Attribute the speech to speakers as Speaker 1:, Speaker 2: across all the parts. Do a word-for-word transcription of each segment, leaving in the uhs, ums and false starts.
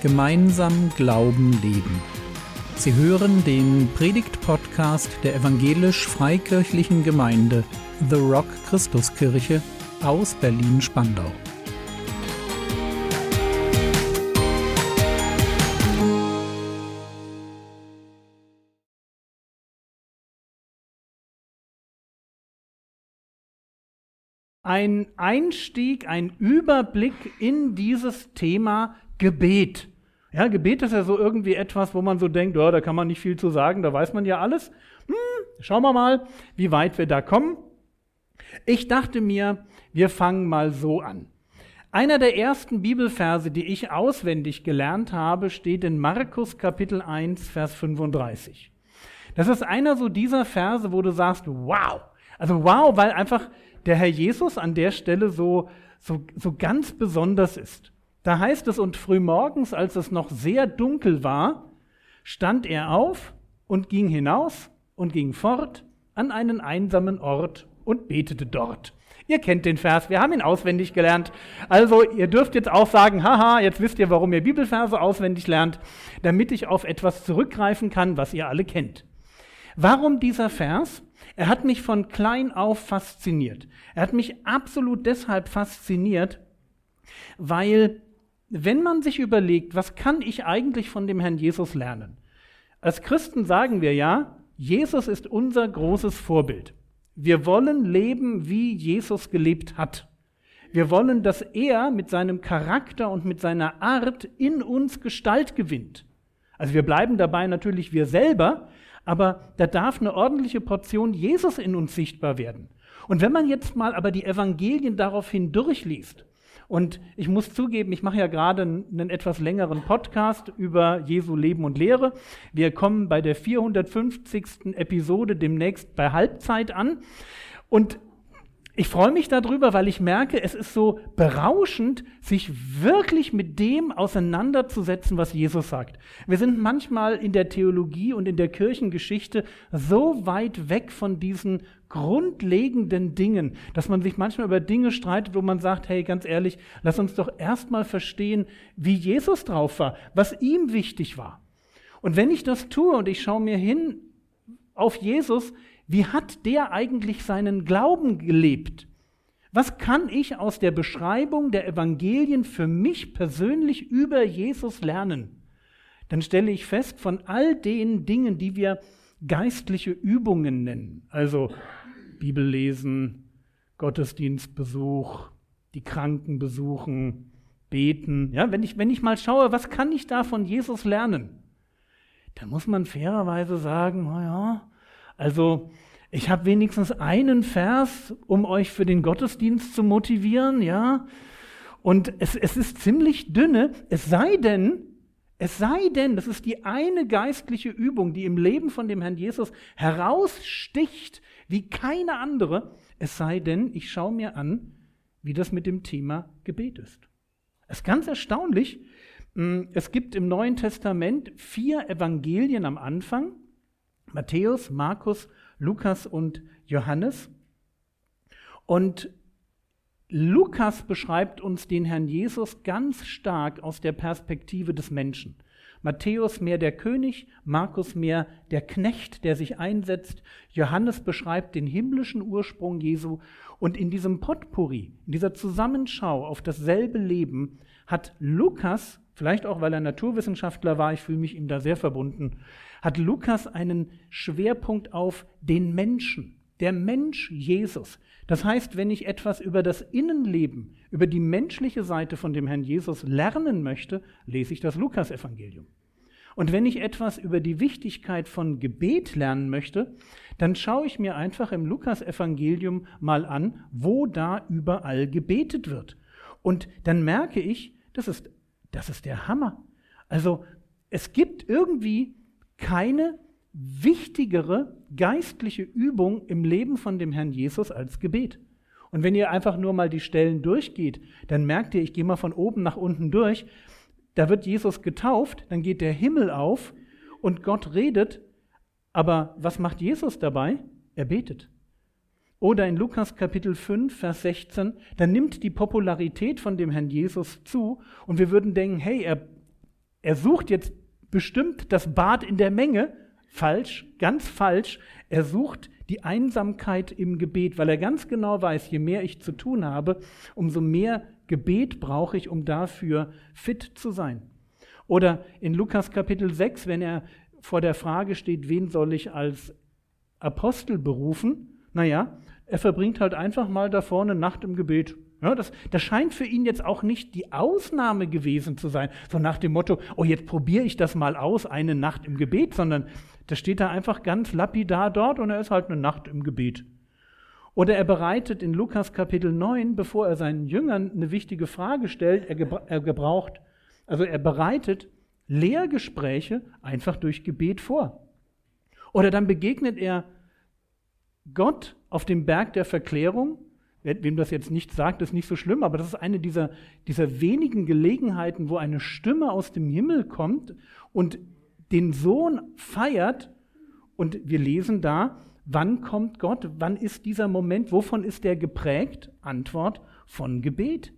Speaker 1: Gemeinsam Glauben leben. Sie hören den Predigt-Podcast der evangelisch-freikirchlichen Gemeinde The Rock Christuskirche aus Berlin-Spandau.
Speaker 2: Ein Einstieg, ein Überblick in dieses Thema Gebet. Ja, Gebet ist ja so irgendwie etwas, wo man so denkt, oh, da kann man nicht viel zu sagen, da weiß man ja alles. Hm, schauen wir mal, wie weit wir da kommen. Ich dachte mir, wir fangen mal so an. Einer der ersten Bibelverse, die ich auswendig gelernt habe, steht in Markus Kapitel eins, Vers fünfunddreißig. Das ist einer so dieser Verse, wo du sagst, wow. Also wow, weil einfach der Herr Jesus an der Stelle so, so, so ganz besonders ist. Da heißt es, und frühmorgens, als es noch sehr dunkel war, stand er auf und ging hinaus und ging fort an einen einsamen Ort und betete dort. Ihr kennt den Vers, wir haben ihn auswendig gelernt. Also ihr dürft jetzt auch sagen, haha, jetzt wisst ihr, warum ihr Bibelverse auswendig lernt, damit ich auf etwas zurückgreifen kann, was ihr alle kennt. Warum dieser Vers? Er hat mich von klein auf fasziniert. Er hat mich absolut deshalb fasziniert, weil, wenn man sich überlegt, was kann ich eigentlich von dem Herrn Jesus lernen? Als Christen sagen wir ja, Jesus ist unser großes Vorbild. Wir wollen leben, wie Jesus gelebt hat. Wir wollen, dass er mit seinem Charakter und mit seiner Art in uns Gestalt gewinnt. Also wir bleiben dabei natürlich wir selber, aber da darf eine ordentliche Portion Jesus in uns sichtbar werden. Und wenn man jetzt mal aber die Evangelien daraufhin durchliest, und ich muss zugeben, ich mache ja gerade einen etwas längeren Podcast über Jesu Leben und Lehre. Wir kommen bei der vierhundertfünfzigsten Episode demnächst bei Halbzeit an. Und ich freue mich darüber, weil ich merke, es ist so berauschend, sich wirklich mit dem auseinanderzusetzen, was Jesus sagt. Wir sind manchmal in der Theologie und in der Kirchengeschichte so weit weg von diesen grundlegenden Dingen, dass man sich manchmal über Dinge streitet, wo man sagt, hey, ganz ehrlich, lass uns doch erstmal verstehen, wie Jesus drauf war, was ihm wichtig war. Und wenn ich das tue und ich schaue mir hin auf Jesus, wie hat der eigentlich seinen Glauben gelebt? Was kann ich aus der Beschreibung der Evangelien für mich persönlich über Jesus lernen? Dann stelle ich fest, von all den Dingen, die wir geistliche Übungen nennen, also Bibellesen, Gottesdienstbesuch, die Kranken besuchen, beten, ja, wenn ich, wenn ich mal schaue, was kann ich da von Jesus lernen? Dann muss man fairerweise sagen, naja, also ich habe wenigstens einen Vers, um euch für den Gottesdienst zu motivieren, ja. Und es, es ist ziemlich dünne, es sei denn, es sei denn, das ist die eine geistliche Übung, die im Leben von dem Herrn Jesus heraussticht wie keine andere, es sei denn, ich schaue mir an, wie das mit dem Thema Gebet ist. Es ist ganz erstaunlich, es gibt im Neuen Testament vier Evangelien am Anfang, Matthäus, Markus, Lukas und Johannes. Und Lukas beschreibt uns den Herrn Jesus ganz stark aus der Perspektive des Menschen. Matthäus mehr der König, Markus mehr der Knecht, der sich einsetzt. Johannes beschreibt den himmlischen Ursprung Jesu. Und in diesem Potpourri, in dieser Zusammenschau auf dasselbe Leben, hat Lukas, vielleicht auch, weil er Naturwissenschaftler war, ich fühle mich ihm da sehr verbunden, hat Lukas einen Schwerpunkt auf den Menschen, der Mensch Jesus. Das heißt, wenn ich etwas über das Innenleben, über die menschliche Seite von dem Herrn Jesus lernen möchte, lese ich das Lukas-Evangelium. Und wenn ich etwas über die Wichtigkeit von Gebet lernen möchte, dann schaue ich mir einfach im Lukas-Evangelium mal an, wo da überall gebetet wird. Und dann merke ich, das ist, das ist der Hammer. Also es gibt irgendwie keine wichtigere geistliche Übung im Leben von dem Herrn Jesus als Gebet. Und wenn ihr einfach nur mal die Stellen durchgeht, dann merkt ihr, ich gehe mal von oben nach unten durch, da wird Jesus getauft, dann geht der Himmel auf und Gott redet, aber was macht Jesus dabei? Er betet. Oder in Lukas Kapitel fünf, Vers sechzehn, dann nimmt die Popularität von dem Herrn Jesus zu und wir würden denken, hey, er er sucht jetzt bestimmt das Bad in der Menge, falsch, ganz falsch. Er sucht die Einsamkeit im Gebet, weil er ganz genau weiß, je mehr ich zu tun habe, umso mehr Gebet brauche ich, um dafür fit zu sein. Oder in Lukas Kapitel sechs, wenn er vor der Frage steht, wen soll ich als Apostel berufen? Naja, er verbringt halt einfach mal da vorne Nacht im Gebet. Ja, das, das scheint für ihn jetzt auch nicht die Ausnahme gewesen zu sein, so nach dem Motto, oh, jetzt probiere ich das mal aus, eine Nacht im Gebet, sondern das steht da einfach ganz lapidar dort und er ist halt eine Nacht im Gebet. Oder er bereitet in Lukas Kapitel neun, bevor er seinen Jüngern eine wichtige Frage stellt, er, gebra- er gebraucht, also er bereitet Lehrgespräche einfach durch Gebet vor. Oder dann begegnet er Gott auf dem Berg der Verklärung. Wem das jetzt nicht sagt, ist nicht so schlimm, aber das ist eine dieser, dieser wenigen Gelegenheiten, wo eine Stimme aus dem Himmel kommt und den Sohn feiert. Und wir lesen da, wann kommt Gott? Wann ist dieser Moment? Wovon ist der geprägt? Antwort, von Gebet.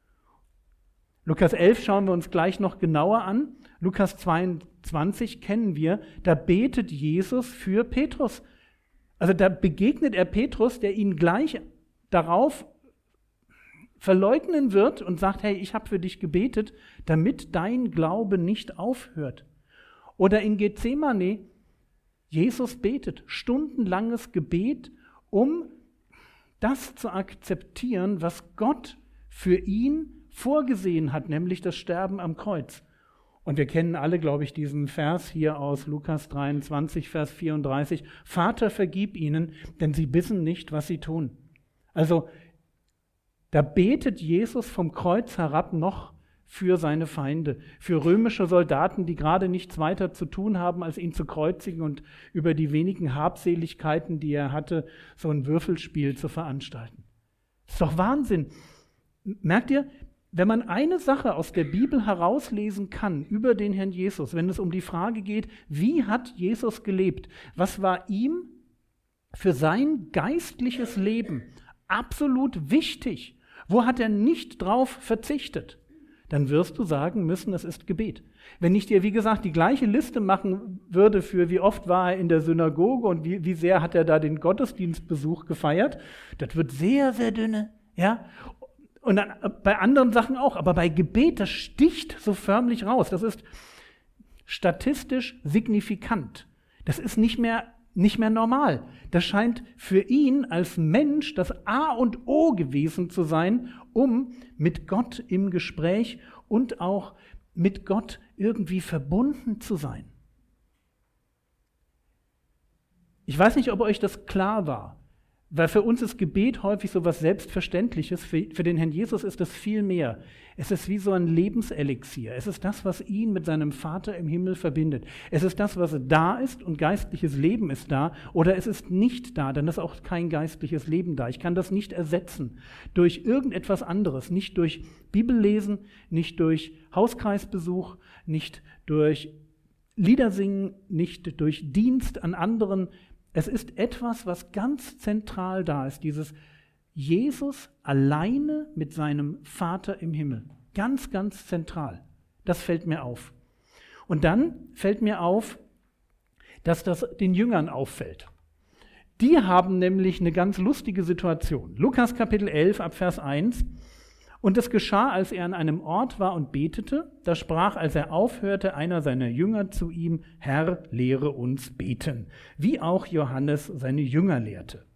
Speaker 2: Lukas elf schauen wir uns gleich noch genauer an. Lukas zweiundzwanzig kennen wir, da betet Jesus für Petrus. Also da begegnet er Petrus, der ihn gleich darauf verleugnen wird und sagt, hey, ich habe für dich gebetet, damit dein Glaube nicht aufhört. Oder in Gethsemane, Jesus betet, stundenlanges Gebet, um das zu akzeptieren, was Gott für ihn vorgesehen hat, nämlich das Sterben am Kreuz. Und wir kennen alle, glaube ich, diesen Vers hier aus Lukas dreiundzwanzig, Vers vierunddreißig. Vater, vergib ihnen, denn sie wissen nicht, was sie tun. Also da betet Jesus vom Kreuz herab noch für seine Feinde, für römische Soldaten, die gerade nichts weiter zu tun haben, als ihn zu kreuzigen und über die wenigen Habseligkeiten, die er hatte, so ein Würfelspiel zu veranstalten. Das ist doch Wahnsinn. Merkt ihr, wenn man eine Sache aus der Bibel herauslesen kann über den Herrn Jesus, wenn es um die Frage geht, wie hat Jesus gelebt, was war ihm für sein geistliches Leben absolut wichtig, wo hat er nicht drauf verzichtet, dann wirst du sagen müssen, es ist Gebet. Wenn ich dir, wie gesagt, die gleiche Liste machen würde für wie oft war er in der Synagoge und wie, wie sehr hat er da den Gottesdienstbesuch gefeiert, das wird sehr, sehr dünne, ja. Und dann bei anderen Sachen auch, aber bei Gebet, das sticht so förmlich raus. Das ist statistisch signifikant. Das ist nicht mehr, nicht mehr normal. Das scheint für ihn als Mensch das A und O gewesen zu sein, um mit Gott im Gespräch und auch mit Gott irgendwie verbunden zu sein. Ich weiß nicht, ob euch das klar war. Weil für uns ist Gebet häufig so etwas Selbstverständliches, für, für den Herrn Jesus ist es viel mehr. Es ist wie so ein Lebenselixier. Es ist das, was ihn mit seinem Vater im Himmel verbindet. Es ist das, was da ist und geistliches Leben ist da, oder es ist nicht da, dann ist auch kein geistliches Leben da. Ich kann das nicht ersetzen durch irgendetwas anderes, nicht durch Bibellesen, nicht durch Hauskreisbesuch, nicht durch Liedersingen, nicht durch Dienst an anderen. Es ist etwas, was ganz zentral da ist, dieses Jesus alleine mit seinem Vater im Himmel. Ganz, ganz zentral. Das fällt mir auf. Und dann fällt mir auf, dass das den Jüngern auffällt. Die haben nämlich eine ganz lustige Situation. Lukas Kapitel elf, ab Vers eins. Und es geschah, als er an einem Ort war und betete, da sprach, als er aufhörte, einer seiner Jünger zu ihm, Herr, lehre uns beten, wie auch Johannes seine Jünger lehrte.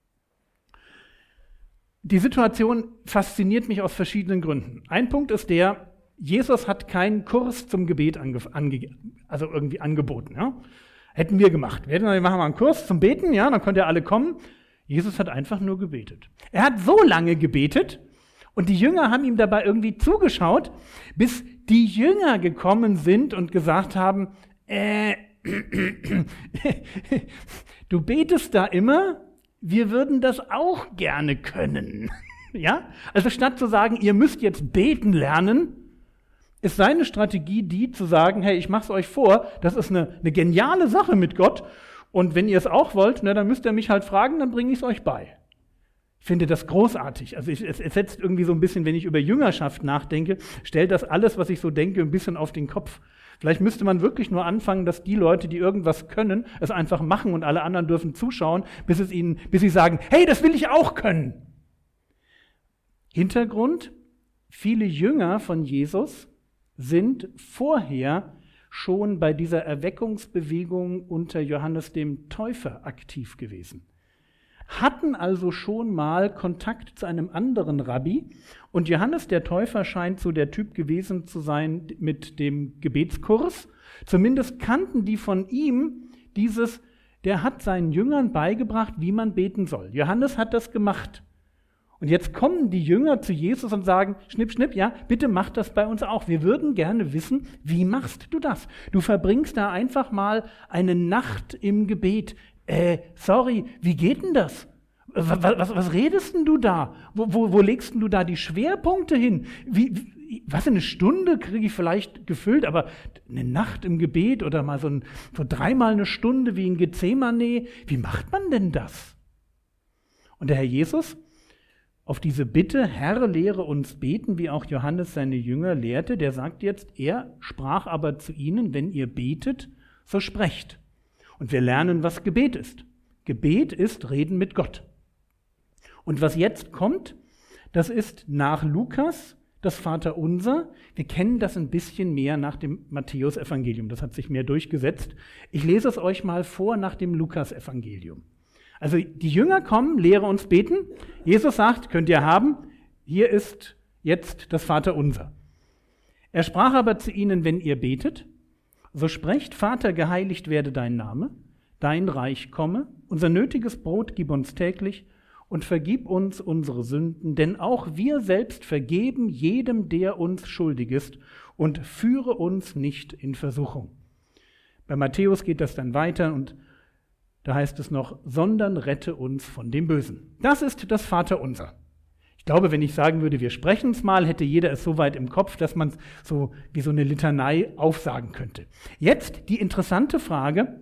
Speaker 2: Die Situation fasziniert mich aus verschiedenen Gründen. Ein Punkt ist der, Jesus hat keinen Kurs zum Gebet ange, ange, also irgendwie angeboten. Ja? Hätten wir gemacht. Wir hätten gesagt, wir machen mal einen Kurs zum Beten, ja, dann könnt ihr alle kommen. Jesus hat einfach nur gebetet. Er hat so lange gebetet, und die Jünger haben ihm dabei irgendwie zugeschaut, bis die Jünger gekommen sind und gesagt haben, äh, du betest da immer, wir würden das auch gerne können. Ja? Also statt zu sagen, ihr müsst jetzt beten lernen, ist seine Strategie die, zu sagen, hey, ich mach's euch vor, das ist eine, eine geniale Sache mit Gott und wenn ihr es auch wollt, na, dann müsst ihr mich halt fragen, dann bringe ich es euch bei. Ich finde das großartig. Also ich, es, es setzt irgendwie so ein bisschen, wenn ich über Jüngerschaft nachdenke, stellt das alles, was ich so denke, ein bisschen auf den Kopf. Vielleicht müsste man wirklich nur anfangen, dass die Leute, die irgendwas können, es einfach machen und alle anderen dürfen zuschauen, bis es ihnen, bis sie sagen, hey, das will ich auch können. Hintergrund: Viele Jünger von Jesus sind vorher schon bei dieser Erweckungsbewegung unter Johannes dem Täufer aktiv gewesen, hatten also schon mal Kontakt zu einem anderen Rabbi, und Johannes der Täufer scheint so der Typ gewesen zu sein mit dem Gebetskurs. Zumindest kannten die von ihm dieses, der hat seinen Jüngern beigebracht, wie man beten soll. Johannes hat das gemacht. Und jetzt kommen die Jünger zu Jesus und sagen, schnipp, schnipp, ja, bitte mach das bei uns auch. Wir würden gerne wissen, wie machst du das? Du verbringst da einfach mal eine Nacht im Gebet. Äh, sorry, wie geht denn das? Was, was, was redest denn du da? Wo, wo, wo legst denn du da die Schwerpunkte hin? Wie, wie, was, eine Stunde kriege ich vielleicht gefüllt, aber eine Nacht im Gebet oder mal so, ein, so dreimal eine Stunde wie in Gethsemane, wie macht man denn das? Und der Herr Jesus, auf diese Bitte, Herr, lehre uns beten, wie auch Johannes seine Jünger lehrte, der sagt jetzt, er sprach aber zu ihnen, wenn ihr betet, so sprecht. Und wir lernen, was Gebet ist. Gebet ist Reden mit Gott. Und was jetzt kommt, das ist nach Lukas das Vaterunser. Wir kennen das ein bisschen mehr nach dem Matthäusevangelium. Das hat sich mehr durchgesetzt. Ich lese es euch mal vor nach dem Lukasevangelium. Also die Jünger kommen, lehre uns beten. Jesus sagt, könnt ihr haben, hier ist jetzt das Vaterunser. Er sprach aber zu ihnen, wenn ihr betet, so sprecht, Vater, geheiligt werde dein Name, dein Reich komme, unser nötiges Brot gib uns täglich und vergib uns unsere Sünden, denn auch wir selbst vergeben jedem, der uns schuldig ist, und führe uns nicht in Versuchung. Bei Matthäus geht das dann weiter und da heißt es noch, sondern rette uns von dem Bösen. Das ist das Vaterunser. Ich glaube, wenn ich sagen würde, wir sprechen es mal, hätte jeder es so weit im Kopf, dass man es so wie so eine Litanei aufsagen könnte. Jetzt die interessante Frage,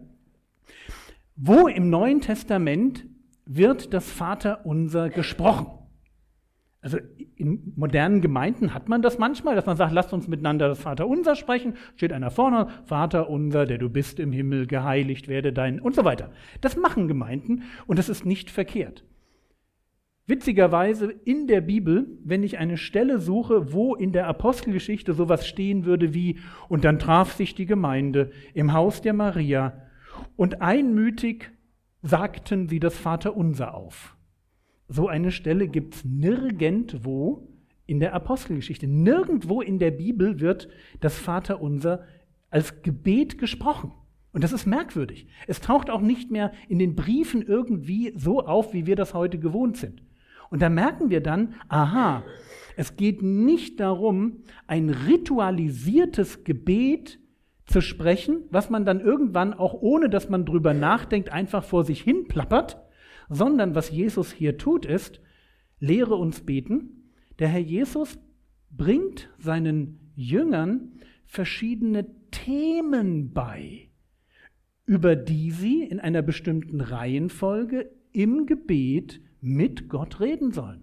Speaker 2: wo im Neuen Testament wird das Vaterunser gesprochen? Also in modernen Gemeinden hat man das manchmal, dass man sagt, lasst uns miteinander das Vaterunser sprechen. Steht einer vorne, Vaterunser, der du bist im Himmel, geheiligt werde dein und so weiter. Das machen Gemeinden und das ist nicht verkehrt. Witzigerweise in der Bibel, wenn ich eine Stelle suche, wo in der Apostelgeschichte sowas stehen würde wie, und dann traf sich die Gemeinde im Haus der Maria und einmütig sagten sie das Vaterunser auf. So eine Stelle gibt es nirgendwo in der Apostelgeschichte. Nirgendwo in der Bibel wird das Vaterunser als Gebet gesprochen. Und das ist merkwürdig. Es taucht auch nicht mehr in den Briefen irgendwie so auf, wie wir das heute gewohnt sind. Und da merken wir dann, aha, es geht nicht darum, ein ritualisiertes Gebet zu sprechen, was man dann irgendwann auch, ohne dass man drüber nachdenkt, einfach vor sich hin plappert, sondern was Jesus hier tut, ist, lehre uns beten. Der Herr Jesus bringt seinen Jüngern verschiedene Themen bei, über die sie in einer bestimmten Reihenfolge im Gebet mit Gott reden sollen.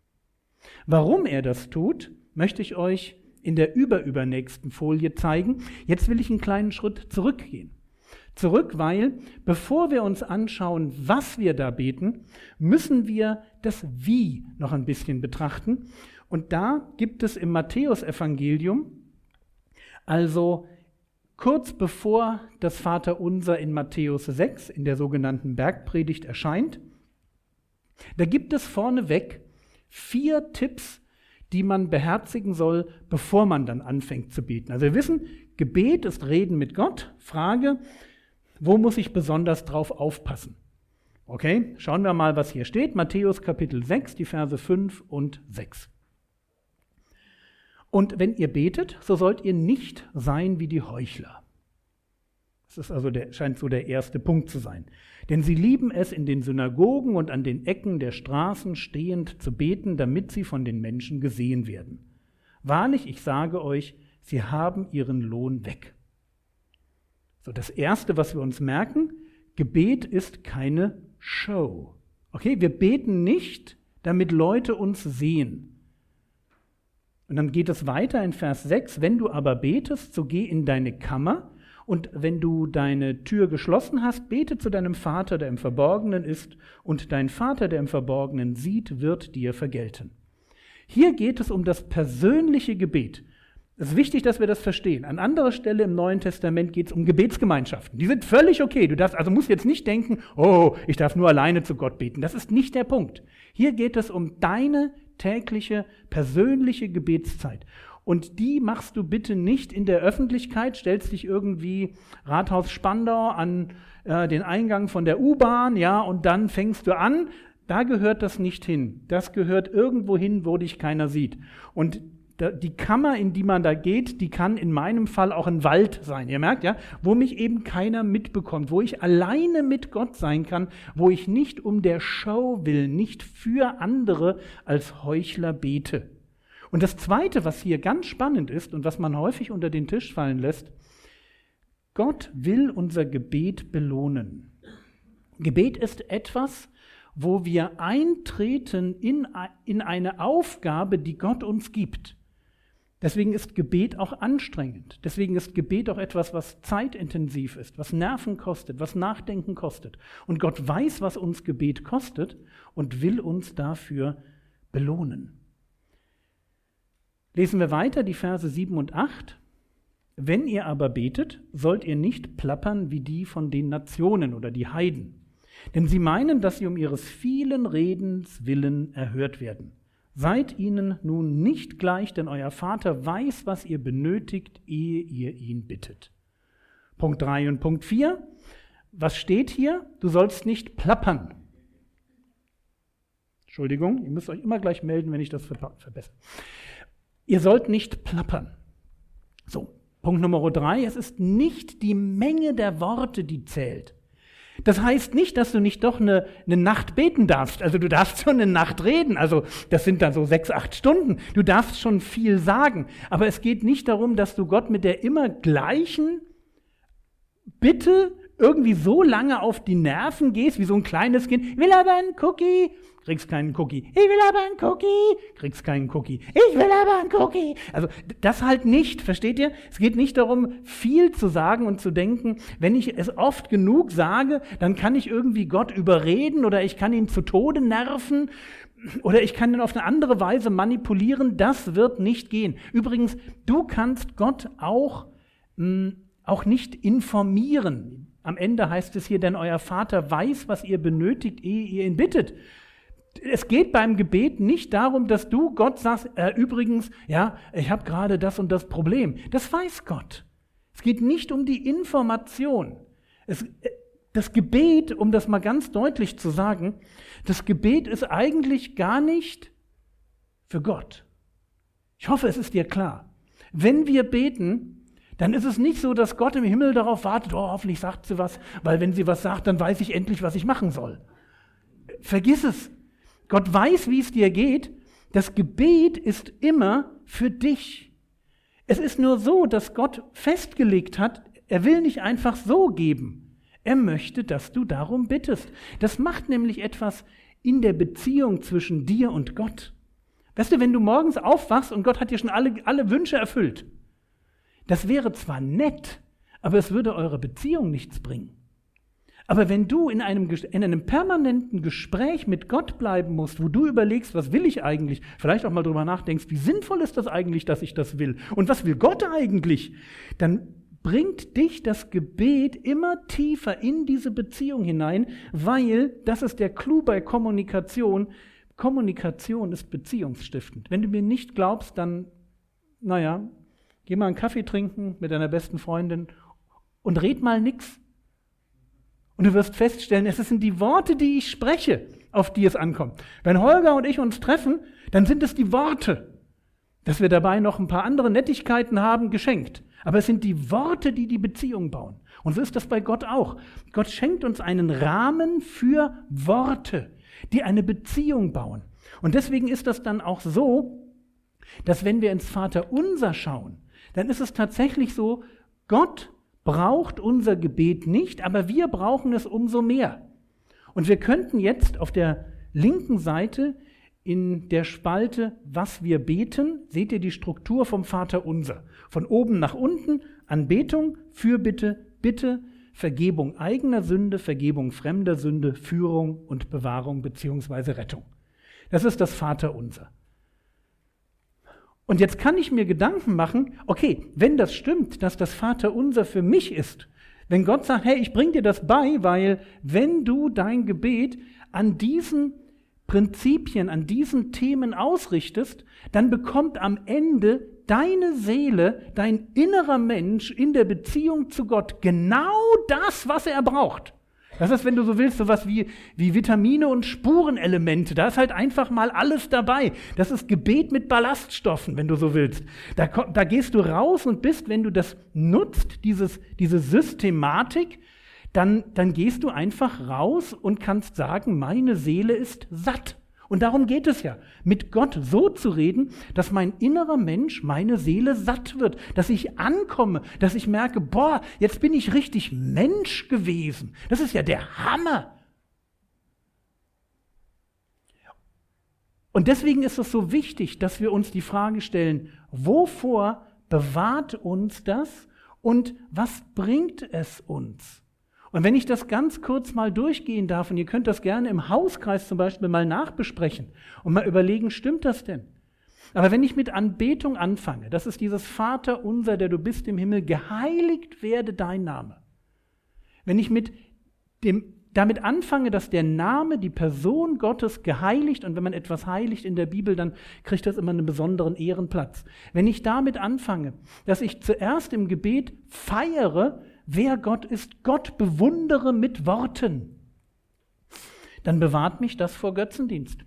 Speaker 2: Warum er das tut, möchte ich euch in der überübernächsten Folie zeigen. Jetzt will ich einen kleinen Schritt zurückgehen. Zurück, weil bevor wir uns anschauen, was wir da beten, müssen wir das Wie noch ein bisschen betrachten. Und da gibt es im Matthäusevangelium, also kurz bevor das Vaterunser in Matthäus sechs in der sogenannten Bergpredigt erscheint, da gibt es vorneweg vier Tipps, die man beherzigen soll, bevor man dann anfängt zu beten. Also wir wissen, Gebet ist Reden mit Gott. Frage, wo muss ich besonders drauf aufpassen? Okay, schauen wir mal, was hier steht. Matthäus Kapitel sechs, die Verse fünf und sechs. Und wenn ihr betet, so sollt ihr nicht sein wie die Heuchler. Das ist also der, scheint so der erste Punkt zu sein. Denn sie lieben es, in den Synagogen und an den Ecken der Straßen stehend zu beten, damit sie von den Menschen gesehen werden. Wahrlich, ich sage euch, sie haben ihren Lohn weg. So, das Erste, was wir uns merken, Gebet ist keine Show. Okay, wir beten nicht, damit Leute uns sehen. Und dann geht es weiter in Vers sechs, wenn du aber betest, so geh in deine Kammer und wenn du deine Tür geschlossen hast, bete zu deinem Vater, der im Verborgenen ist, und dein Vater, der im Verborgenen sieht, wird dir vergelten. Hier geht es um das persönliche Gebet. Es ist wichtig, dass wir das verstehen. An anderer Stelle im Neuen Testament geht es um Gebetsgemeinschaften. Die sind völlig okay. Du darfst, also musst jetzt nicht denken, oh, ich darf nur alleine zu Gott beten. Das ist nicht der Punkt. Hier geht es um deine tägliche, persönliche Gebetszeit. Und die machst du bitte nicht in der Öffentlichkeit, stellst dich irgendwie Rathaus Spandau an äh, den Eingang von der U-Bahn, ja, und dann fängst du an. Da gehört das nicht hin. Das gehört irgendwo hin, wo dich keiner sieht. Und die Kammer, in die man da geht, die kann in meinem Fall auch ein Wald sein. Ihr merkt, ja, wo mich eben keiner mitbekommt, wo ich alleine mit Gott sein kann, wo ich nicht um der Show willen, nicht für andere als Heuchler bete. Und das Zweite, was hier ganz spannend ist und was man häufig unter den Tisch fallen lässt, Gott will unser Gebet belohnen. Gebet ist etwas, wo wir eintreten in, in eine Aufgabe, die Gott uns gibt. Deswegen ist Gebet auch anstrengend. Deswegen ist Gebet auch etwas, was zeitintensiv ist, was Nerven kostet, was Nachdenken kostet. Und Gott weiß, was uns Gebet kostet und will uns dafür belohnen. Lesen wir weiter die Verse sieben und acht. Wenn ihr aber betet, sollt ihr nicht plappern wie die von den Nationen oder die Heiden. Denn sie meinen, dass sie um ihres vielen Redens willen erhört werden. Seid ihnen nun nicht gleich, denn euer Vater weiß, was ihr benötigt, ehe ihr ihn bittet. Punkt drei und Punkt vier. Was steht hier? Du sollst nicht plappern. Entschuldigung, ihr müsst euch immer gleich melden, wenn ich das verbessere. Ihr sollt nicht plappern. So, Punkt Nummer drei. Es ist nicht die Menge der Worte, die zählt. Das heißt nicht, dass du nicht doch eine, eine Nacht beten darfst. Also du darfst schon eine Nacht reden. Also das sind dann so sechs, acht Stunden. Du darfst schon viel sagen. Aber es geht nicht darum, dass du Gott mit der immer gleichen Bitte irgendwie so lange auf die Nerven gehst, wie so ein kleines Kind. Ich will aber einen Cookie. Kriegst keinen Cookie. Ich will aber einen Cookie. Kriegst keinen Cookie. Ich will aber einen Cookie. Also das halt nicht, versteht ihr? Es geht nicht darum, viel zu sagen und zu denken, wenn ich es oft genug sage, dann kann ich irgendwie Gott überreden oder ich kann ihn zu Tode nerven oder ich kann ihn auf eine andere Weise manipulieren. Das wird nicht gehen. Übrigens, du kannst Gott auch, mh, auch nicht informieren. Am Ende heißt es hier, denn euer Vater weiß, was ihr benötigt, ehe ihr ihn bittet. Es geht beim Gebet nicht darum, dass du Gott sagst, äh, übrigens, ja, ich habe gerade das und das Problem. Das weiß Gott. Es geht nicht um die Information. Es, das Gebet, um das mal ganz deutlich zu sagen, das Gebet ist eigentlich gar nicht für Gott. Ich hoffe, es ist dir klar. Wenn wir beten, dann ist es nicht so, dass Gott im Himmel darauf wartet, oh, hoffentlich sagt sie was, weil wenn sie was sagt, dann weiß ich endlich, was ich machen soll. Vergiss es. Gott weiß, wie es dir geht. Das Gebet ist immer für dich. Es ist nur so, dass Gott festgelegt hat, er will nicht einfach so geben. Er möchte, dass du darum bittest. Das macht nämlich etwas in der Beziehung zwischen dir und Gott. Weißt du, wenn du morgens aufwachst und Gott hat dir schon alle, alle Wünsche erfüllt, das wäre zwar nett, aber es würde eure Beziehung nichts bringen. Aber wenn du in einem, in einem permanenten Gespräch mit Gott bleiben musst, wo du überlegst, was will ich eigentlich, vielleicht auch mal drüber nachdenkst, wie sinnvoll ist das eigentlich, dass ich das will und was will Gott eigentlich, dann bringt dich das Gebet immer tiefer in diese Beziehung hinein, weil, das ist der Clou bei Kommunikation, Kommunikation ist beziehungsstiftend. Wenn du mir nicht glaubst, dann, naja, geh mal einen Kaffee trinken mit deiner besten Freundin und red mal nix. Und du wirst feststellen, es sind die Worte, die ich spreche, auf die es ankommt. Wenn Holger und ich uns treffen, dann sind es die Worte. Dass wir dabei noch ein paar andere Nettigkeiten haben, geschenkt. Aber es sind die Worte, die die Beziehung bauen. Und so ist das bei Gott auch. Gott schenkt uns einen Rahmen für Worte, die eine Beziehung bauen. Und deswegen ist das dann auch so, dass wenn wir ins Vaterunser schauen, dann ist es tatsächlich so, Gott braucht unser Gebet nicht, aber wir brauchen es umso mehr. Und wir könnten jetzt auf der linken Seite in der Spalte, was wir beten, seht ihr die Struktur vom Vaterunser. Von oben nach unten, Anbetung, Fürbitte, Bitte, Vergebung eigener Sünde, Vergebung fremder Sünde, Führung und Bewahrung bzw. Rettung. Das ist das Vaterunser. Und jetzt kann ich mir Gedanken machen, okay, wenn das stimmt, dass das Vaterunser für mich ist, wenn Gott sagt, hey, ich bring dir das bei, weil wenn du dein Gebet an diesen Prinzipien, an diesen Themen ausrichtest, dann bekommt am Ende deine Seele, dein innerer Mensch in der Beziehung zu Gott genau das, was er braucht. Das ist, wenn du so willst, sowas wie, wie Vitamine und Spurenelemente. Da ist halt einfach mal alles dabei. Das ist Gebet mit Ballaststoffen, wenn du so willst. Da, da gehst du raus und bist, wenn du das nutzt, dieses, diese Systematik, Dann, dann gehst du einfach raus und kannst sagen, meine Seele ist satt. Und darum geht es ja, mit Gott so zu reden, dass mein innerer Mensch, meine Seele satt wird, dass ich ankomme, dass ich merke, boah, jetzt bin ich richtig Mensch gewesen. Das ist ja der Hammer. Und deswegen ist es so wichtig, dass wir uns die Frage stellen, wovor bewahrt uns das und was bringt es uns? Und wenn ich das ganz kurz mal durchgehen darf, und ihr könnt das gerne im Hauskreis zum Beispiel mal nachbesprechen und mal überlegen, stimmt das denn? Aber wenn ich mit Anbetung anfange, das ist dieses Vaterunser, der du bist im Himmel, geheiligt werde dein Name. Wenn ich mit dem, damit anfange, dass der Name, die Person Gottes geheiligt, und wenn man etwas heiligt in der Bibel, dann kriegt das immer einen besonderen Ehrenplatz. Wenn ich damit anfange, dass ich zuerst im Gebet feiere, wer Gott ist, Gott bewundere mit Worten, dann bewahrt mich das vor Götzendienst.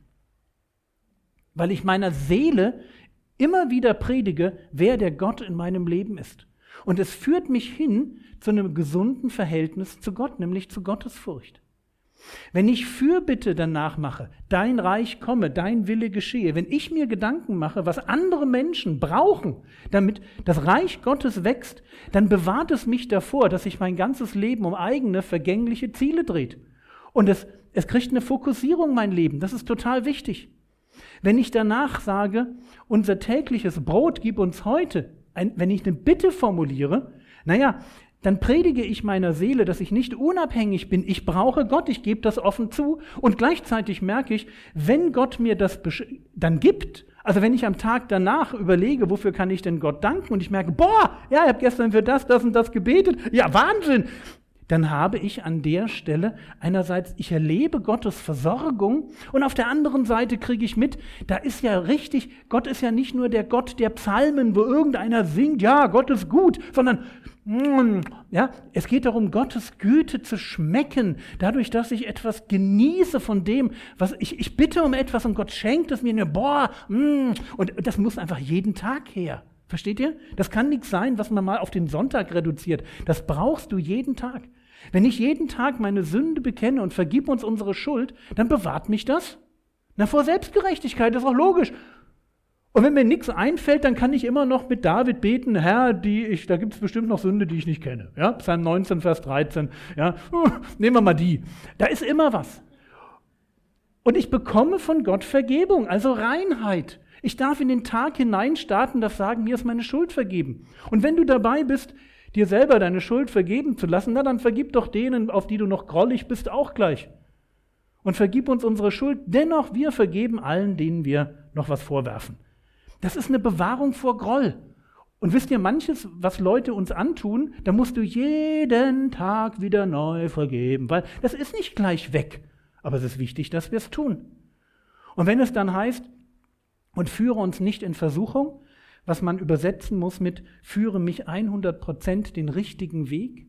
Speaker 2: Weil ich meiner Seele immer wieder predige, wer der Gott in meinem Leben ist. Und es führt mich hin zu einem gesunden Verhältnis zu Gott, nämlich zu Gottesfurcht. Wenn ich Fürbitte danach mache, dein Reich komme, dein Wille geschehe, wenn ich mir Gedanken mache, was andere Menschen brauchen, damit das Reich Gottes wächst, dann bewahrt es mich davor, dass sich mein ganzes Leben um eigene, vergängliche Ziele dreht. Und es, es kriegt eine Fokussierung, mein Leben, das ist total wichtig. Wenn ich danach sage, unser tägliches Brot gib uns heute, ein, wenn ich eine Bitte formuliere, naja, dann predige ich meiner Seele, dass ich nicht unabhängig bin. Ich brauche Gott, ich gebe das offen zu. Und gleichzeitig merke ich, wenn Gott mir das dann gibt, also wenn ich am Tag danach überlege, wofür kann ich denn Gott danken, und ich merke, boah, ja, ich habe gestern für das, das und das gebetet, ja, Wahnsinn, dann habe ich an der Stelle einerseits, ich erlebe Gottes Versorgung, und auf der anderen Seite kriege ich mit, da ist ja richtig, Gott ist ja nicht nur der Gott der Psalmen, wo irgendeiner singt, ja, Gott ist gut, sondern ja, es geht darum, Gottes Güte zu schmecken, dadurch, dass ich etwas genieße von dem, was ich, ich bitte um etwas und Gott schenkt es mir, boah, mm, und das muss einfach jeden Tag her. Versteht ihr? Das kann nichts sein, was man mal auf den Sonntag reduziert. Das brauchst du jeden Tag. Wenn ich jeden Tag meine Sünde bekenne und vergib uns unsere Schuld, dann bewahrt mich das. Na, vor Selbstgerechtigkeit, ist auch logisch. Und wenn mir nichts einfällt, dann kann ich immer noch mit David beten, Herr, die ich, da gibt es bestimmt noch Sünde, die ich nicht kenne. Ja, Psalm neunzehn, Vers dreizehn. Ja, nehmen wir mal die. Da ist immer was. Und ich bekomme von Gott Vergebung, also Reinheit. Ich darf in den Tag hinein starten, darf sagen, mir ist meine Schuld vergeben. Und wenn du dabei bist, dir selber deine Schuld vergeben zu lassen, na dann vergib doch denen, auf die du noch grollig bist, auch gleich. Und vergib uns unsere Schuld, dennoch wir vergeben allen, denen wir noch was vorwerfen. Das ist eine Bewahrung vor Groll. Und wisst ihr, manches, was Leute uns antun, da musst du jeden Tag wieder neu vergeben, weil das ist nicht gleich weg. Aber es ist wichtig, dass wir es tun. Und wenn es dann heißt, und führe uns nicht in Versuchung, was man übersetzen muss mit führe mich hundert Prozent den richtigen Weg,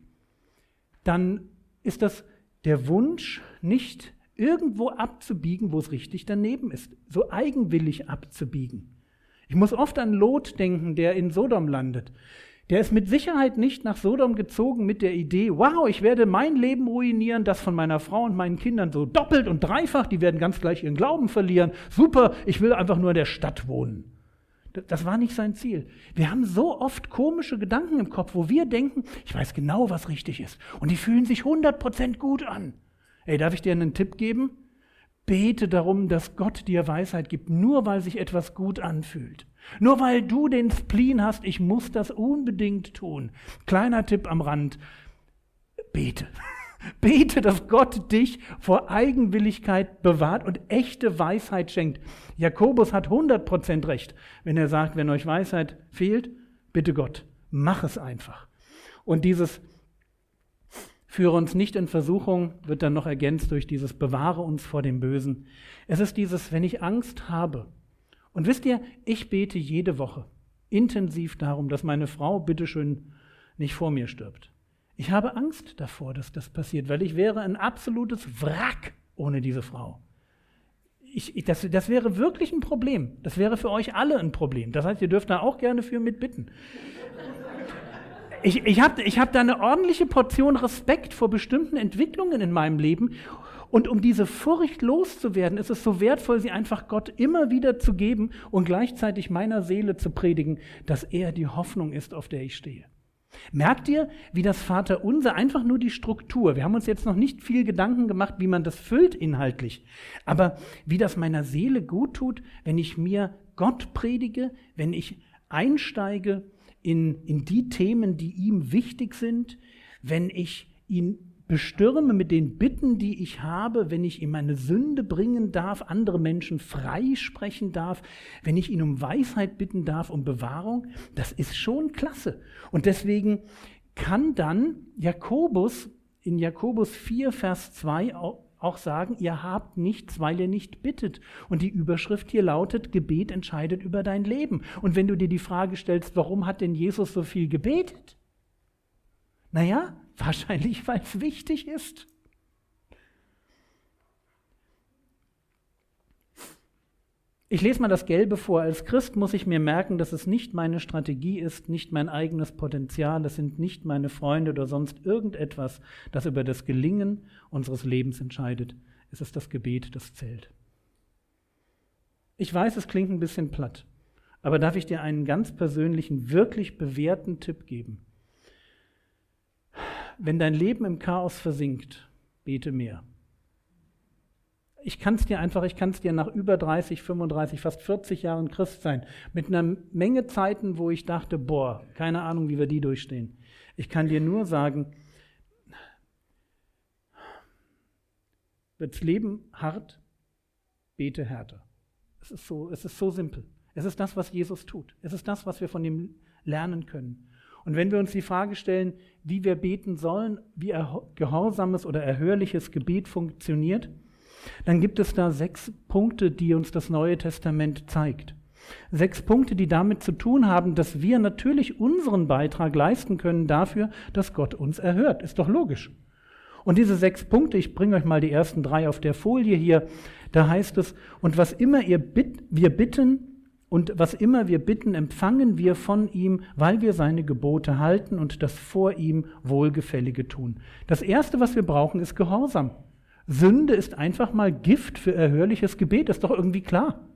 Speaker 2: dann ist das der Wunsch, nicht irgendwo abzubiegen, wo es richtig daneben ist, so eigenwillig abzubiegen. Ich muss oft an Lot denken, der in Sodom landet. Der ist mit Sicherheit nicht nach Sodom gezogen mit der Idee, wow, ich werde mein Leben ruinieren, das von meiner Frau und meinen Kindern so doppelt und dreifach, die werden ganz gleich ihren Glauben verlieren. Super, ich will einfach nur in der Stadt wohnen. Das war nicht sein Ziel. Wir haben so oft komische Gedanken im Kopf, wo wir denken, ich weiß genau, was richtig ist. Und die fühlen sich hundert Prozent gut an. Ey, darf ich dir einen Tipp geben? Bete darum, dass Gott dir Weisheit gibt, nur weil sich etwas gut anfühlt. Nur weil du den Spleen hast, ich muss das unbedingt tun. Kleiner Tipp am Rand, bete. Bete, dass Gott dich vor Eigenwilligkeit bewahrt und echte Weisheit schenkt. Jakobus hat hundert Prozent recht, wenn er sagt, wenn euch Weisheit fehlt, bitte Gott, mach es einfach. Und dieses Führe uns nicht in Versuchung wird dann noch ergänzt durch dieses Bewahre uns vor dem Bösen. Es ist dieses, wenn ich Angst habe. Und wisst ihr, ich bete jede Woche intensiv darum, dass meine Frau bitteschön nicht vor mir stirbt. Ich habe Angst davor, dass das passiert, weil ich wäre ein absolutes Wrack ohne diese Frau. Ich, ich, das, das wäre wirklich ein Problem. Das wäre für euch alle ein Problem. Das heißt, ihr dürft da auch gerne für mitbitten. Ich, ich habe ich hab da eine ordentliche Portion Respekt vor bestimmten Entwicklungen in meinem Leben. Und um diese Furcht loszuwerden, ist es so wertvoll, sie einfach Gott immer wieder zu geben und gleichzeitig meiner Seele zu predigen, dass er die Hoffnung ist, auf der ich stehe. Merkt ihr, wie das Vaterunser, einfach nur die Struktur, wir haben uns jetzt noch nicht viel Gedanken gemacht, wie man das füllt inhaltlich, aber wie das meiner Seele gut tut, wenn ich mir Gott predige, wenn ich einsteige in, in die Themen, die ihm wichtig sind, wenn ich ihn bestürme mit den Bitten, die ich habe, wenn ich ihm meine Sünde bringen darf, andere Menschen freisprechen darf, wenn ich ihn um Weisheit bitten darf, um Bewahrung, das ist schon klasse. Und deswegen kann dann Jakobus in Jakobus vier, Vers zwei auch sagen, ihr habt nichts, weil ihr nicht bittet. Und die Überschrift hier lautet, Gebet entscheidet über dein Leben. Und wenn du dir die Frage stellst, warum hat denn Jesus so viel gebetet? Naja, wahrscheinlich, weil es wichtig ist. Ich lese mal das Gelbe vor. Als Christ muss ich mir merken, dass es nicht meine Strategie ist, nicht mein eigenes Potenzial, es sind nicht meine Freunde oder sonst irgendetwas, das über das Gelingen unseres Lebens entscheidet. Es ist das Gebet, das zählt. Ich weiß, es klingt ein bisschen platt, aber darf ich dir einen ganz persönlichen, wirklich bewährten Tipp geben? Wenn dein Leben im Chaos versinkt, bete mehr. Ich kann es dir einfach, ich kann es dir nach über dreißig, fünfunddreißig, fast vierzig Jahren Christ sein, mit einer Menge Zeiten, wo ich dachte, boah, keine Ahnung, wie wir die durchstehen. Ich kann dir nur sagen, wird's Leben hart, bete härter. Es ist so, es ist so simpel. Es ist das, was Jesus tut. Es ist das, was wir von ihm lernen können. Und wenn wir uns die Frage stellen, wie wir beten sollen, wie gehorsames oder erhörliches Gebet funktioniert, dann gibt es da sechs Punkte, die uns das Neue Testament zeigt. Sechs Punkte, die damit zu tun haben, dass wir natürlich unseren Beitrag leisten können dafür, dass Gott uns erhört. Ist doch logisch. Und diese sechs Punkte, ich bringe euch mal die ersten drei auf der Folie hier, da heißt es, und was immer ihr bitt, wir bitten, und was immer wir bitten, empfangen wir von ihm, weil wir seine Gebote halten und das vor ihm Wohlgefällige tun. Das Erste, was wir brauchen, ist Gehorsam. Sünde ist einfach mal Gift für erhörliches Gebet, ist doch irgendwie klar.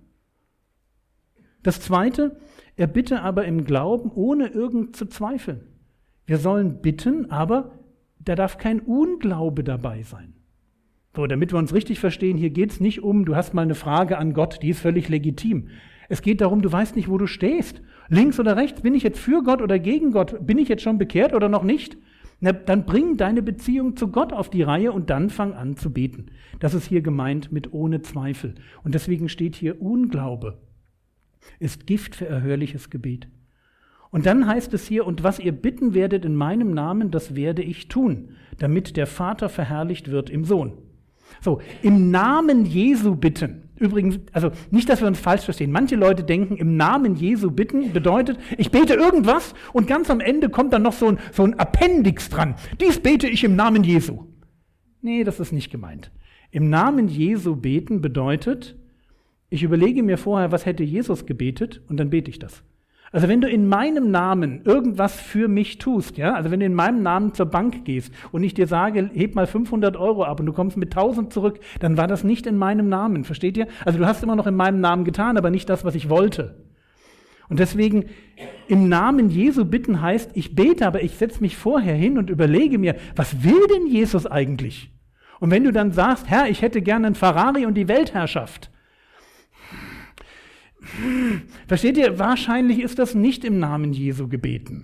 Speaker 2: Das Zweite, er bitte aber im Glauben, ohne irgend zu zweifeln. Wir sollen bitten, aber da darf kein Unglaube dabei sein. So, damit wir uns richtig verstehen, hier geht es nicht um, du hast mal eine Frage an Gott, die ist völlig legitim. Es geht darum, du weißt nicht, wo du stehst. Links oder rechts, bin ich jetzt für Gott oder gegen Gott? Bin ich jetzt schon bekehrt oder noch nicht? Na, dann bring deine Beziehung zu Gott auf die Reihe und dann fang an zu beten. Das ist hier gemeint mit ohne Zweifel. Und deswegen steht hier Unglaube ist Gift für erhörliches Gebet. Und dann heißt es hier, und was ihr bitten werdet in meinem Namen, das werde ich tun, damit der Vater verherrlicht wird im Sohn. So, im Namen Jesu bitten. Übrigens, also nicht, dass wir uns falsch verstehen. Manche Leute denken, im Namen Jesu bitten bedeutet, ich bete irgendwas und ganz am Ende kommt dann noch so ein, so ein Appendix dran. Dies bete ich im Namen Jesu. Nee, das ist nicht gemeint. Im Namen Jesu beten bedeutet, ich überlege mir vorher, was hätte Jesus gebetet und dann bete ich das. Also wenn du in meinem Namen irgendwas für mich tust, ja, also wenn du in meinem Namen zur Bank gehst und ich dir sage, heb mal fünfhundert Euro ab und du kommst mit tausend zurück, dann war das nicht in meinem Namen, versteht ihr? Also du hast immer noch in meinem Namen getan, aber nicht das, was ich wollte. Und deswegen im Namen Jesu bitten heißt, ich bete, aber ich setze mich vorher hin und überlege mir, was will denn Jesus eigentlich? Und wenn du dann sagst, Herr, ich hätte gerne einen Ferrari und die Weltherrschaft, versteht ihr, wahrscheinlich ist das nicht im Namen Jesu gebeten.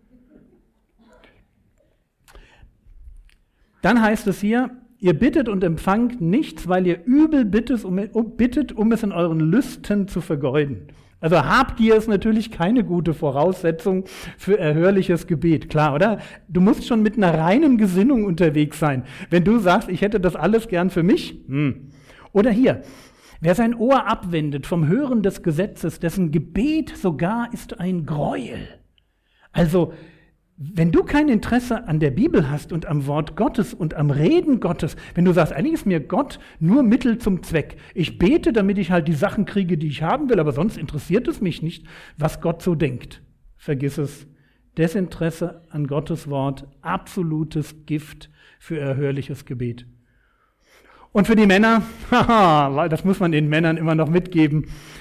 Speaker 2: Dann heißt es hier, ihr bittet und empfangt nichts, weil ihr übel bittet, um, bittet, um es in euren Lüsten zu vergeuden. Also Habgier ist natürlich keine gute Voraussetzung für erhörliches Gebet, klar, oder? Du musst schon mit einer reinen Gesinnung unterwegs sein. Wenn du sagst, ich hätte das alles gern für mich. Hm. Oder hier, wer sein Ohr abwendet vom Hören des Gesetzes, dessen Gebet sogar ist ein Gräuel. Also, wenn du kein Interesse an der Bibel hast und am Wort Gottes und am Reden Gottes, wenn du sagst, eigentlich ist mir Gott nur Mittel zum Zweck. Ich bete, damit ich halt die Sachen kriege, die ich haben will, aber sonst interessiert es mich nicht, was Gott so denkt. Vergiss es. Desinteresse an Gottes Wort, absolutes Gift für erhörliches Gebet. Und für die Männer, haha, das muss man den Männern immer noch mitgeben,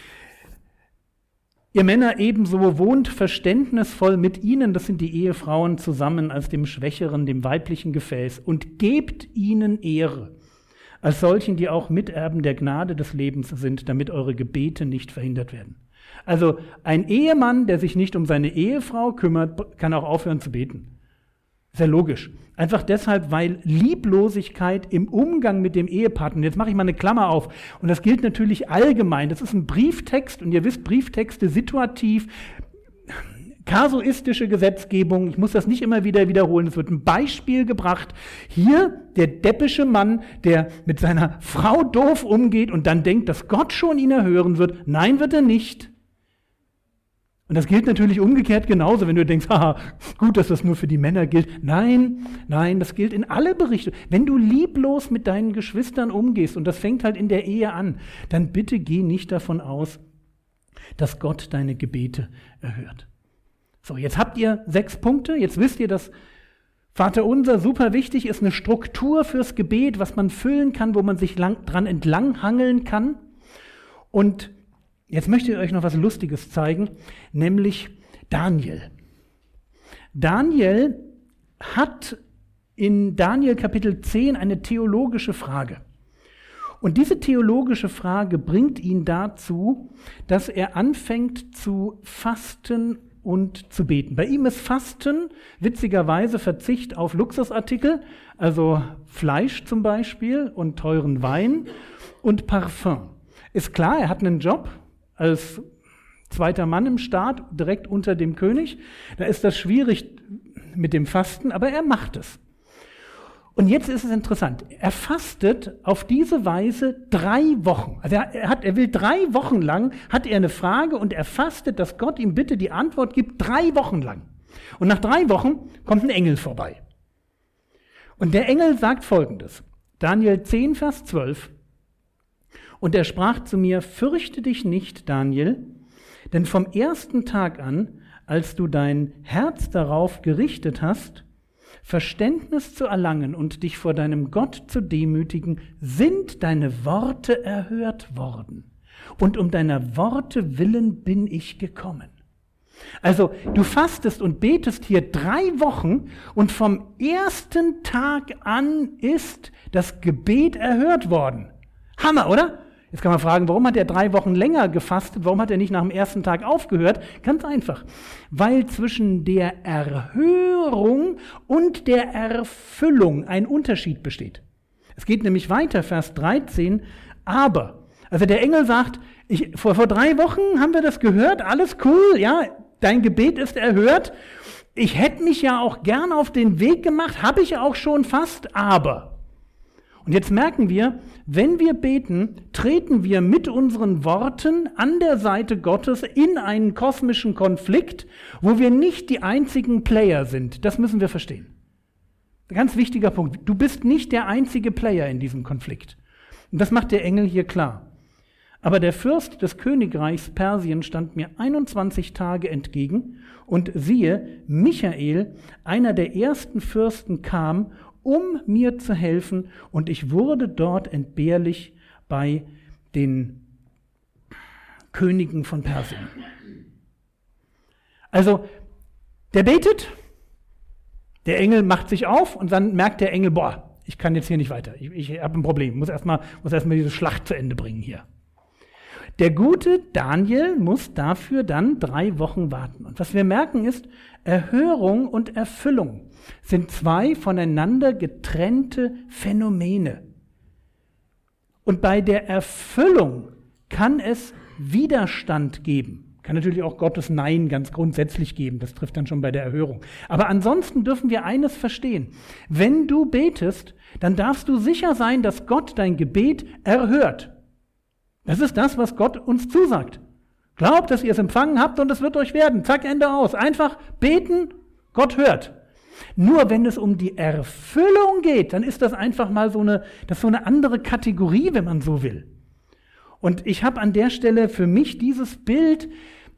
Speaker 2: ihr Männer ebenso wohnt verständnisvoll mit ihnen, das sind die Ehefrauen, zusammen als dem Schwächeren, dem weiblichen Gefäß, und gebt ihnen Ehre, als solchen, die auch Miterben der Gnade des Lebens sind, damit eure Gebete nicht verhindert werden. Also ein Ehemann, der sich nicht um seine Ehefrau kümmert, kann auch aufhören zu beten. Sehr logisch. Einfach deshalb, weil Lieblosigkeit im Umgang mit dem Ehepartner, jetzt mache ich mal eine Klammer auf, und das gilt natürlich allgemein, das ist ein Brieftext, und ihr wisst, Brieftexte situativ, kasuistische Gesetzgebung, ich muss das nicht immer wieder wiederholen, es wird ein Beispiel gebracht. Hier der deppische Mann, der mit seiner Frau doof umgeht und dann denkt, dass Gott schon ihn erhören wird. Nein, wird er nicht. Und das gilt natürlich umgekehrt genauso, wenn du denkst, haha, gut, dass das nur für die Männer gilt. Nein, nein, das gilt in alle Berichte. Wenn du lieblos mit deinen Geschwistern umgehst, und das fängt halt in der Ehe an, dann bitte geh nicht davon aus, dass Gott deine Gebete erhört. So, jetzt habt ihr sechs Punkte, jetzt wisst ihr, dass Vaterunser super wichtig ist, eine Struktur fürs Gebet, was man füllen kann, wo man sich lang, dran entlanghangeln kann. Und jetzt möchte ich euch noch was Lustiges zeigen, nämlich Daniel. Daniel hat in Daniel Kapitel zehn eine theologische Frage. Und diese theologische Frage bringt ihn dazu, dass er anfängt zu fasten und zu beten. Bei ihm ist Fasten witzigerweise Verzicht auf Luxusartikel, also Fleisch zum Beispiel und teuren Wein und Parfum. Ist klar, er hat einen Job als zweiter Mann im Staat, direkt unter dem König. Da ist das schwierig mit dem Fasten, aber er macht es. Und jetzt ist es interessant. Er fastet auf diese Weise drei Wochen. Also er, er, hat, er will drei Wochen lang, hat er eine Frage und er fastet, dass Gott ihm bitte die Antwort gibt, drei Wochen lang. Und nach drei Wochen kommt ein Engel vorbei. Und der Engel sagt Folgendes. Daniel zehn, Vers zwölf. Und er sprach zu mir, fürchte dich nicht, Daniel, denn vom ersten Tag an, als du dein Herz darauf gerichtet hast, Verständnis zu erlangen und dich vor deinem Gott zu demütigen, sind deine Worte erhört worden. Und um deiner Worte willen bin ich gekommen. Also du fastest und betest hier drei Wochen und vom ersten Tag an ist das Gebet erhört worden. Hammer, oder? Jetzt kann man fragen, warum hat er drei Wochen länger gefastet? Warum hat er nicht nach dem ersten Tag aufgehört? Ganz einfach, weil zwischen der Erhörung und der Erfüllung ein Unterschied besteht. Es geht nämlich weiter, Vers dreizehn, aber, also der Engel sagt, ich, vor, vor drei Wochen haben wir das gehört, alles cool, ja, dein Gebet ist erhört. Ich hätte mich ja auch gern auf den Weg gemacht, habe ich auch schon fast, aber... Und jetzt merken wir, wenn wir beten, treten wir mit unseren Worten an der Seite Gottes in einen kosmischen Konflikt, wo wir nicht die einzigen Player sind. Das müssen wir verstehen. Ganz wichtiger Punkt. Du bist nicht der einzige Player in diesem Konflikt. Und das macht der Engel hier klar. Aber der Fürst des Königreichs Persien stand mir einundzwanzig Tage entgegen und siehe, Michael, einer der ersten Fürsten, kam, um mir zu helfen, und ich wurde dort entbehrlich bei den Königen von Persien. Also, der betet, der Engel macht sich auf und dann merkt der Engel, boah, ich kann jetzt hier nicht weiter. Ich, ich habe ein Problem, muss erstmal muss erstmal diese Schlacht zu Ende bringen hier. Der gute Daniel muss dafür dann drei Wochen warten. Und was wir merken ist, Erhörung und Erfüllung sind zwei voneinander getrennte Phänomene. Und bei der Erfüllung kann es Widerstand geben. Kann natürlich auch Gottes Nein ganz grundsätzlich geben. Das trifft dann schon bei der Erhörung. Aber ansonsten dürfen wir eines verstehen. Wenn du betest, dann darfst du sicher sein, dass Gott dein Gebet erhört. Das ist das, was Gott uns zusagt. Glaubt, dass ihr es empfangen habt und es wird euch werden. Zack, Ende aus. Einfach beten, Gott hört. Nur wenn es um die Erfüllung geht, dann ist das einfach mal so eine, das ist so eine andere Kategorie, wenn man so will. Und ich habe an der Stelle für mich dieses Bild,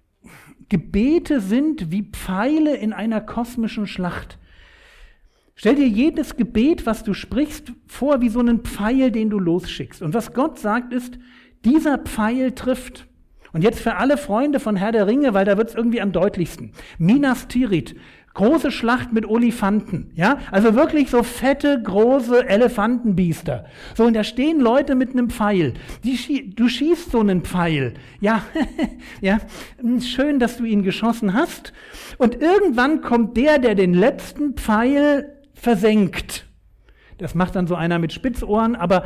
Speaker 2: Gebete sind wie Pfeile in einer kosmischen Schlacht. Stell dir jedes Gebet, was du sprichst, vor wie so einen Pfeil, den du losschickst. Und was Gott sagt ist, dieser Pfeil trifft. Und jetzt für alle Freunde von Herr der Ringe, weil da wird es irgendwie am deutlichsten. Minas Tirith, große Schlacht mit Olifanten, ja, also wirklich so fette, große Elefantenbiester. So, und da stehen Leute mit einem Pfeil. Die schie- du schießt so einen Pfeil. Ja, ja, schön, dass du ihn geschossen hast. Und irgendwann kommt der, der den letzten Pfeil versenkt. Das macht dann so einer mit Spitzohren, aber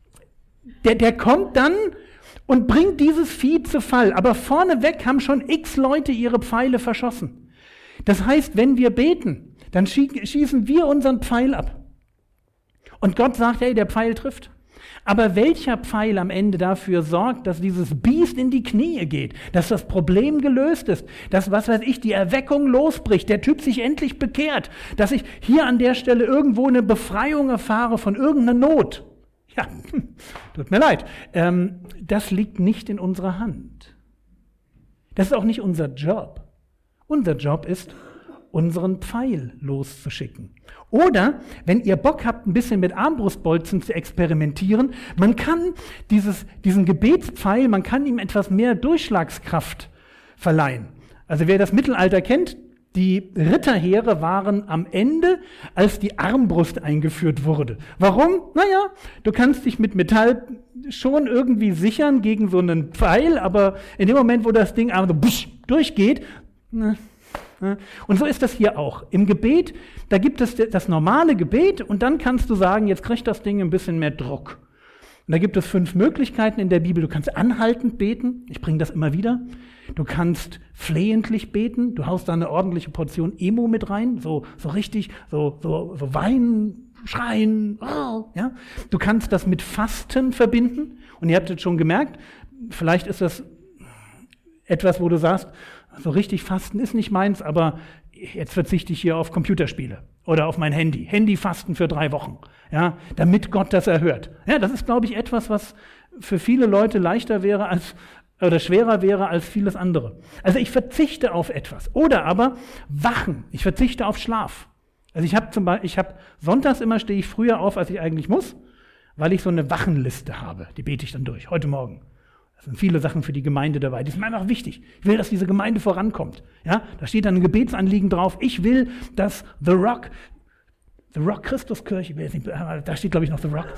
Speaker 2: Der, der kommt dann und bringt dieses Vieh zu Fall. Aber vorneweg haben schon x Leute ihre Pfeile verschossen. Das heißt, wenn wir beten, dann schießen wir unseren Pfeil ab. Und Gott sagt, hey, der Pfeil trifft. Aber welcher Pfeil am Ende dafür sorgt, dass dieses Biest in die Knie geht, dass das Problem gelöst ist, dass, was weiß ich, die Erweckung losbricht, der Typ sich endlich bekehrt, dass ich hier an der Stelle irgendwo eine Befreiung erfahre von irgendeiner Not. Ja, tut mir leid. Ähm, das liegt nicht in unserer Hand. Das ist auch nicht unser Job. Unser Job ist, unseren Pfeil loszuschicken. Oder, wenn ihr Bock habt, ein bisschen mit Armbrustbolzen zu experimentieren, man kann dieses, diesen Gebetspfeil, man kann ihm etwas mehr Durchschlagskraft verleihen. Also wer das Mittelalter kennt, die Ritterheere waren am Ende, als die Armbrust eingeführt wurde. Warum? Naja, du kannst dich mit Metall schon irgendwie sichern gegen so einen Pfeil, aber in dem Moment, wo das Ding einfach so durchgeht, na, na. Und so ist das hier auch. Im Gebet, da gibt es das normale Gebet und dann kannst du sagen, jetzt kriegt das Ding ein bisschen mehr Druck. Und da gibt es fünf Möglichkeiten in der Bibel. Du kannst anhaltend beten, ich bringe das immer wieder. Du kannst flehentlich beten, du haust da eine ordentliche Portion Emo mit rein, so, so richtig, so, so, so weinen, schreien, oh, ja. Du kannst das mit Fasten verbinden und ihr habt jetzt schon gemerkt, vielleicht ist das etwas, wo du sagst, so richtig Fasten ist nicht meins, aber jetzt verzichte ich hier auf Computerspiele oder auf mein Handy. Handyfasten für drei Wochen, ja, damit Gott das erhört. Ja, das ist, glaube ich, etwas, was für viele Leute leichter wäre als oder schwerer wäre als vieles andere. Also ich verzichte auf etwas. Oder aber Wachen. Ich verzichte auf Schlaf. Also ich habe zum Beispiel, ich habe sonntags immer stehe ich früher auf, als ich eigentlich muss, weil ich so eine Wachenliste habe. Die bete ich dann durch. Heute Morgen. Da sind viele Sachen für die Gemeinde dabei. Die sind mir einfach wichtig. Ich will, dass diese Gemeinde vorankommt. Ja, da steht dann ein Gebetsanliegen drauf. Ich will, dass The Rock, The Rock Christuskirche, da steht glaube ich noch The Rock.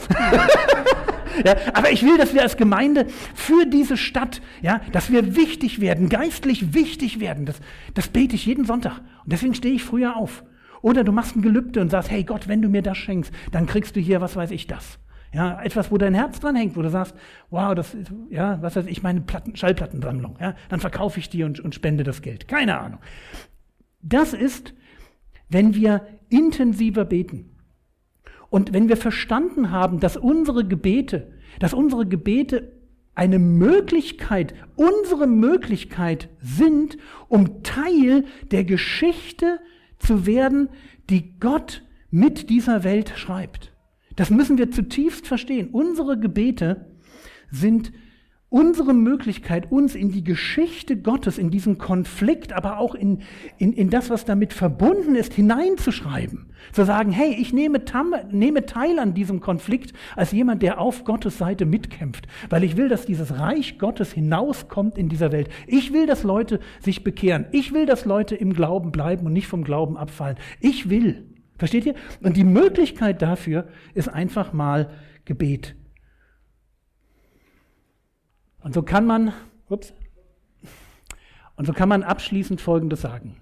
Speaker 2: Ja, aber ich will, dass wir als Gemeinde für diese Stadt, ja, dass wir wichtig werden, geistlich wichtig werden. Das, das bete ich jeden Sonntag. Und deswegen stehe ich früher auf. Oder du machst ein Gelübde und sagst, hey Gott, wenn du mir das schenkst, dann kriegst du hier, was weiß ich, das. Ja, etwas, wo dein Herz dran hängt, wo du sagst, wow, das ist, ja, was weiß ich, meine Platten, Schallplattensammlung, ja, dann verkaufe ich die und, und spende das Geld. Keine Ahnung. Das ist, wenn wir intensiver beten. Und wenn wir verstanden haben, dass unsere Gebete, dass unsere Gebete eine Möglichkeit, unsere Möglichkeit sind, um Teil der Geschichte zu werden, die Gott mit dieser Welt schreibt. Das müssen wir zutiefst verstehen. Unsere Gebete sind unsere Möglichkeit, uns in die Geschichte Gottes, in diesen Konflikt, aber auch in, in, in das, was damit verbunden ist, hineinzuschreiben. Zu sagen, hey, ich nehme, tam, nehme teil an diesem Konflikt als jemand, der auf Gottes Seite mitkämpft. Weil ich will, dass dieses Reich Gottes hinauskommt in dieser Welt. Ich will, dass Leute sich bekehren. Ich will, dass Leute im Glauben bleiben und nicht vom Glauben abfallen. Ich will. Versteht ihr? Und die Möglichkeit dafür ist einfach mal Gebet. Und so kann man, ups, und so kann man abschließend Folgendes sagen.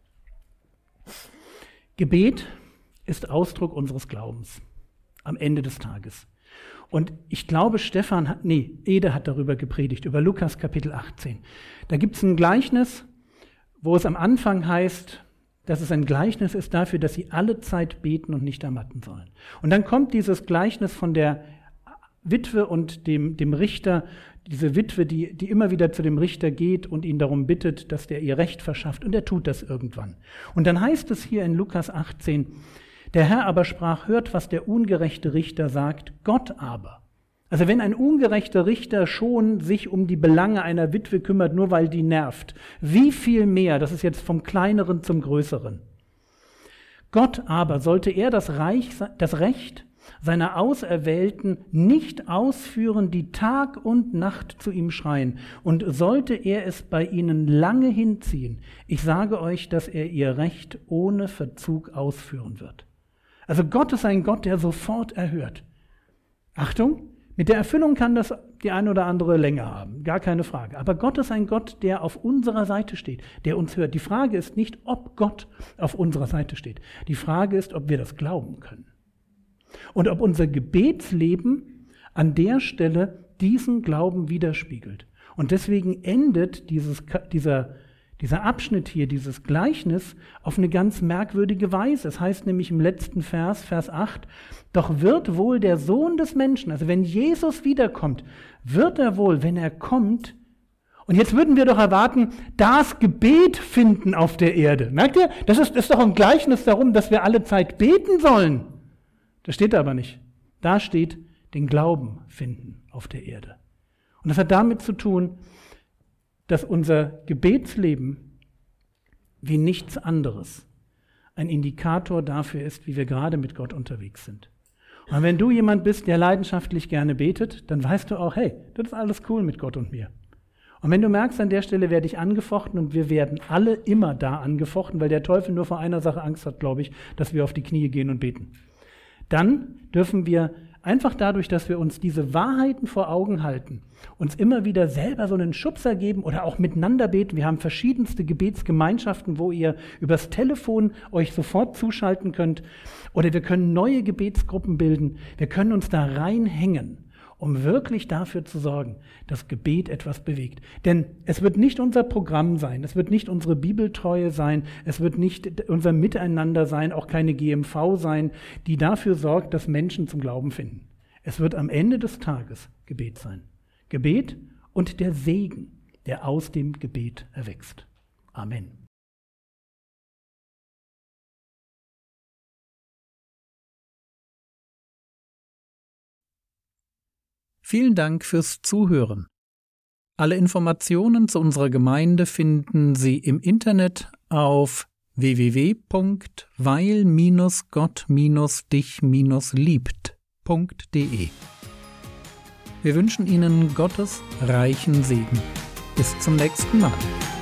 Speaker 2: Gebet ist Ausdruck unseres Glaubens am Ende des Tages. Und ich glaube, Stefan hat, nee, Ede hat darüber gepredigt, über Lukas Kapitel achtzehn. Da gibt es ein Gleichnis, wo es am Anfang heißt, dass es ein Gleichnis ist dafür, dass sie alle Zeit beten und nicht ermatten sollen. Und dann kommt dieses Gleichnis von der Witwe und dem, dem Richter, diese Witwe, die, die immer wieder zu dem Richter geht und ihn darum bittet, dass der ihr Recht verschafft. Und er tut das irgendwann. Und dann heißt es hier in Lukas achtzehn, der Herr aber sprach, hört, was der ungerechte Richter sagt, Gott aber. Also wenn ein ungerechter Richter schon sich um die Belange einer Witwe kümmert, nur weil die nervt, wie viel mehr, das ist jetzt vom Kleineren zum Größeren. Gott aber, sollte er das, Reich, das Recht seiner Auserwählten nicht ausführen, die Tag und Nacht zu ihm schreien, und sollte er es bei ihnen lange hinziehen, ich sage euch, dass er ihr Recht ohne Verzug ausführen wird. Also Gott ist ein Gott, der sofort erhört. Achtung, mit der Erfüllung kann das die eine oder andere länger haben, gar keine Frage. Aber Gott ist ein Gott, der auf unserer Seite steht, der uns hört. Die Frage ist nicht, ob Gott auf unserer Seite steht. Die Frage ist, ob wir das glauben können. Und ob unser Gebetsleben an der Stelle diesen Glauben widerspiegelt. Und deswegen endet dieses, dieser, dieser Abschnitt hier, dieses Gleichnis, auf eine ganz merkwürdige Weise. Es heißt nämlich im letzten Vers, Vers acht, doch wird wohl der Sohn des Menschen, also wenn Jesus wiederkommt, wird er wohl, wenn er kommt, und jetzt würden wir doch erwarten, das Gebet finden auf der Erde. Merkt ihr? Das ist, das ist doch ein Gleichnis darum, dass wir alle Zeit beten sollen. Das steht da aber nicht. Da steht, den Glauben finden auf der Erde. Und das hat damit zu tun, dass unser Gebetsleben wie nichts anderes ein Indikator dafür ist, wie wir gerade mit Gott unterwegs sind. Und wenn du jemand bist, der leidenschaftlich gerne betet, dann weißt du auch, hey, das ist alles cool mit Gott und mir. Und wenn du merkst, an der Stelle werde ich angefochten, und wir werden alle immer da angefochten, weil der Teufel nur vor einer Sache Angst hat, glaube ich, dass wir auf die Knie gehen und beten. Dann dürfen wir einfach dadurch, dass wir uns diese Wahrheiten vor Augen halten, uns immer wieder selber so einen Schubser geben oder auch miteinander beten. Wir haben verschiedenste Gebetsgemeinschaften, wo ihr übers Telefon euch sofort zuschalten könnt. Oder wir können neue Gebetsgruppen bilden. Wir können uns da reinhängen, um wirklich dafür zu sorgen, dass Gebet etwas bewegt. Denn es wird nicht unser Programm sein, es wird nicht unsere Bibeltreue sein, es wird nicht unser Miteinander sein, auch keine G M V sein, die dafür sorgt, dass Menschen zum Glauben finden. Es wird am Ende des Tages Gebet sein. Gebet und der Segen, der aus dem Gebet erwächst. Amen.
Speaker 1: Vielen Dank fürs Zuhören. Alle Informationen zu unserer Gemeinde finden Sie im Internet auf w w w punkt weil Gott dich liebt punkt de. Wir wünschen Ihnen Gottes reichen Segen. Bis zum nächsten Mal.